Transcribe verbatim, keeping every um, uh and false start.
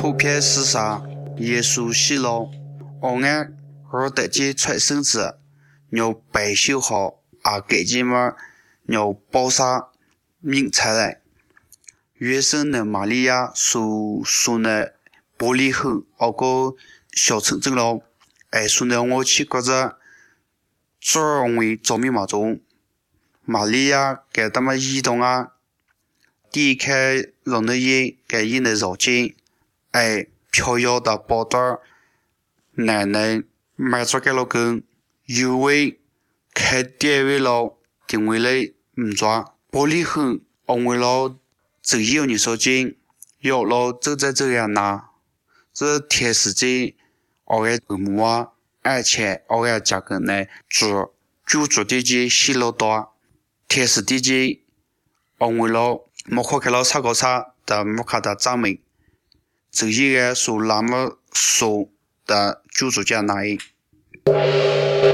图片是啥？耶稣死了，我按我得见出生子，有白秀好啊，给姐们有包杀命才来。约瑟的玛利亚属属的伯利恒那个小城镇咯，哎，属的我去觉着这为做密码中，玛利亚给他们移动啊，第一开人的眼给引的绕境，哎，飘摇的包袋，奶奶买着给老公，有位开店位了，定位了唔抓，伯利恒安慰了。这有你说经，有了就在这样拿，这天时间，我嘅父母啊，而且我嘅家人呢，住居住地基细路多，天时地基，安慰了，莫看开了差个差的莫看的赞美，这一个属那么数的居住家哪一？